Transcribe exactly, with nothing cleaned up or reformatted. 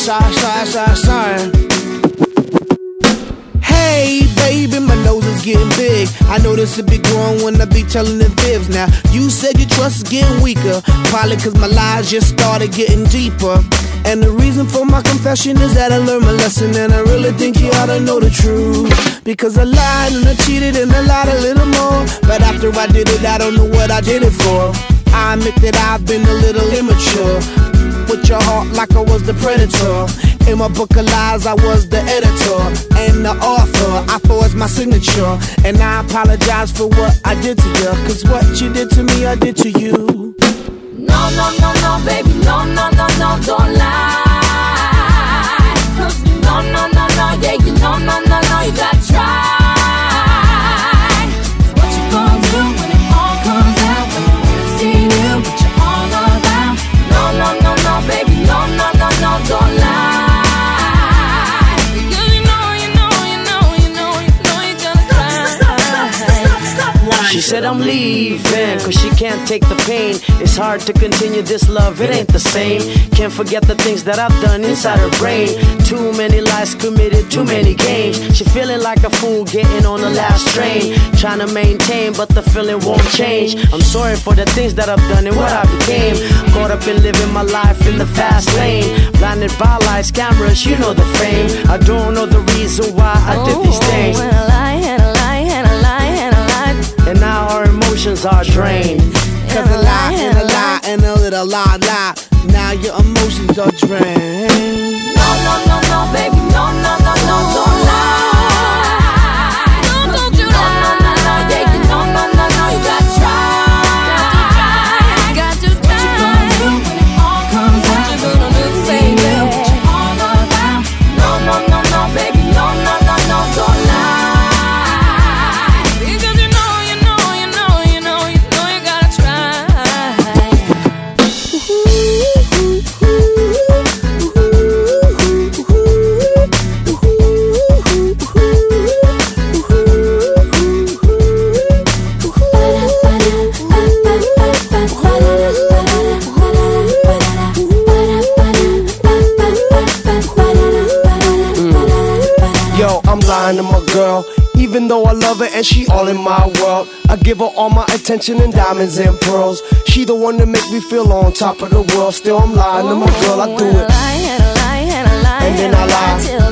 shy, shy, shy, shy. Hey, baby, my nose is getting big. I know this will be growing when I be telling the fibs. Now, you said your trust is getting weaker, probably cause my lies just started getting deeper. And the reason for my confession is that I learned my lesson, and I really think you ought to know the truth. Because I lied and I cheated and I lied a little more, but after I did it, I don't know what I did it for. I admit that I've been a little immature, with your heart like I was the predator. In my book of lies, I was the editor and the author. I forged my signature, and I apologize for what I did to you, cause what you did to me, I did to you. No, no, no, no, baby, no, no, no, no, don't lie. No, no, no, no, yeah, you no, no, no, no, you gotta try. What you gonna do when it all comes out? When you wanna see you, but you're all around. No, no, no, no, baby, no, no, no, no, don't lie. She said I'm leaving, cause she can't take the pain. It's hard to continue this love, it ain't the same. Can't forget the things that I've done inside her brain. Too many lies committed, too many games. She feeling like a fool getting on the last train, trying to maintain, but the feeling won't change. I'm sorry for the things that I've done and what I became. Caught up in living my life in the fast lane, blinded by lights, cameras, you know the fame. I don't know the reason why I did these things. And a lie, and a lie, and a lie, and a lie. And now our emotions are drained. Cause a lie and a lie and a little lie, lie. Now your emotions are drained. No, no, no, no, baby, no, no, no, no, don't lie. No, don't you lie. No, no, no, no, yeah, you no, no, no, no, you gotta try. Got to try. What you gonna do when it all comes out? What you gonna do, baby? What you all about? No, no, no, no, baby, no, no, no, no, don't lie. I'm lying to my girl, even though I love her and she all in my world. I give her all my attention and diamonds and pearls. She the one that make me feel on top of the world. Still I'm lying to my girl, I do it. And a lie, and a lie, and a lie, and then I lie.